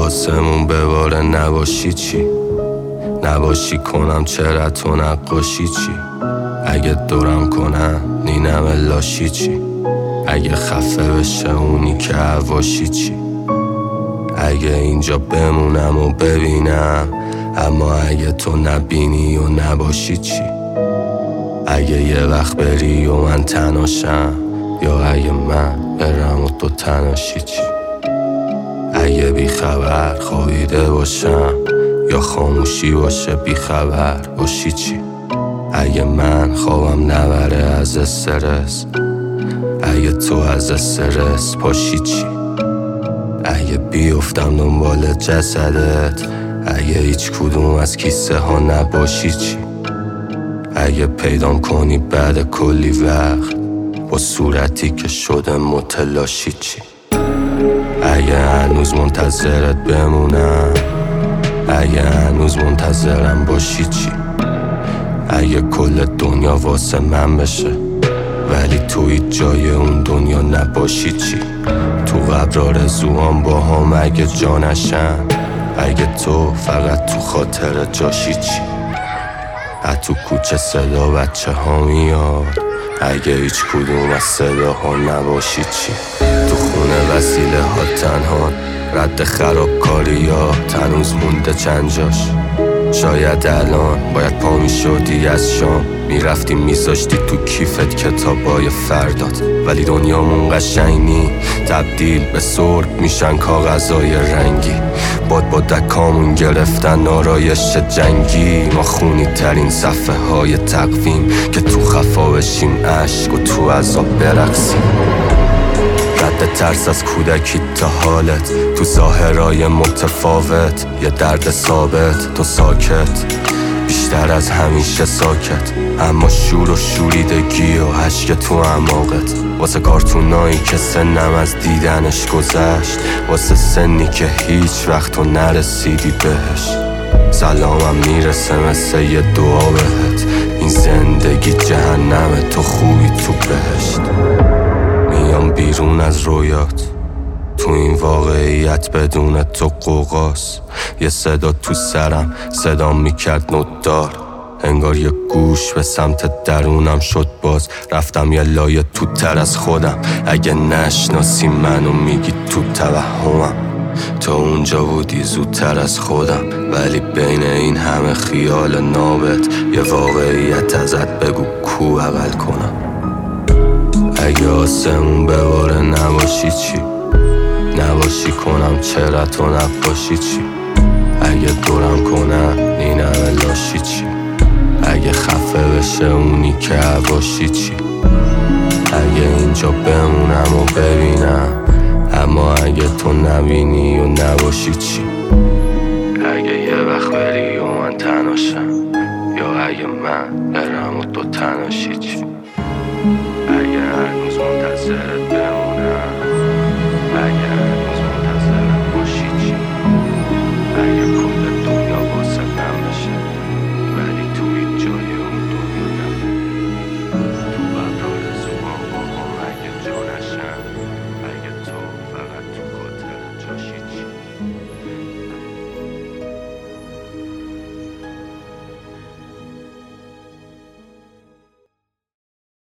آسمون بباره نباشی چی؟ نباشی کنم چرا تو نقاشی چی؟ اگه دورم کنم نینم لاشی چی؟ اگه خفه بشه اونی که هواشی چی؟ اگه اینجا بمونم و ببینم اما اگه تو نبینی و نباشی چی؟ اگه یه وقت بری و من تناشم یا اگه من برم و تو تناشی چی؟ اگه بیخبر خوابیده باشم یا خاموشی باشه بیخبر باشی چی؟ اگه من خوابم نبره از استرس، اگه تو از استرس پاشی چی؟ اگه بیفتم دنبال جسدت، اگه هیچ کدوم از کیسه ها نباشی چی؟ اگه پیدام کنی بعد کلی وقت با صورتی که شده متلاشی چی؟ اگه هنوز منتظرت بمونم، اگه هنوز منتظرم باشی چی؟ اگه کل دنیا واسه من بشه ولی توی جای اون دنیا نباشی چی؟ تو قبر آرزوام با هم اگه جانشم، اگه تو فقط تو خاطر جاشی چی؟ تو کوچه صدا بچه ها میاد، اگه هیچ کدوم از صداها نباشی چی؟ تو خونه وسیله ها تنها، رد خرابکاری ها هنوز مونده چند جاش. شاید الان باید پا میشدی از شام، میرفتی میذاشتی تو کیفت کتابای فردات، ولی دنیامون قشنگ نی، تبدیل به سرب میشن کاغذای رنگی. باد با دکامون گرفتن آرایش جنگی، ما خونی ترین صفحه های تقویم که تو خفا بشیم عشق و تو عذاب برقصیم. رد ترس از کودکی تا حالت، تو ظاهرای متفاوت یه درد ثابت. تو ساکت بیشتر از همیشه ساکت، اما شور و شوریدگی و عشق تو اعماقت. واسه کارتونایی که سنم از دیدنش گذشت، واسه سنی که هیچ وقت تو نرسیدی بهش، سلامم میرسه مثل یه دعا بهت. این زندگی جهنمه، تو خوبی تو بهشت. میام بیرون از رویات، تو این واقعیت بدون تو قوقاست. یه صدا تو سرم صدام میکرد نودار، انگار یه گوش به سمت درونم شد باز. رفتم یه لایه تو تر از خودم، اگه نشناسی منو میگی تو توهمم. تو اونجا بودی زودتر از خودم، ولی بین این همه خیال نابت یه واقعیت ازت بگو کو اول کنم. اگه آسمون بباره نباشی چی؟ نباشی کنم چرا تو نباشی چی؟ اگه دورم کنم نینم لاشی چی؟ اگه خفه بشه اونی که هواشی چی؟ اگه اینجا بمونم و ببینم اما اگه تو نبینی و نباشی چی؟ اگه یه وقت بری و من تناشم یا اگه من برم و تو تناشی چی؟ اگه هنوز منتظرت بمونم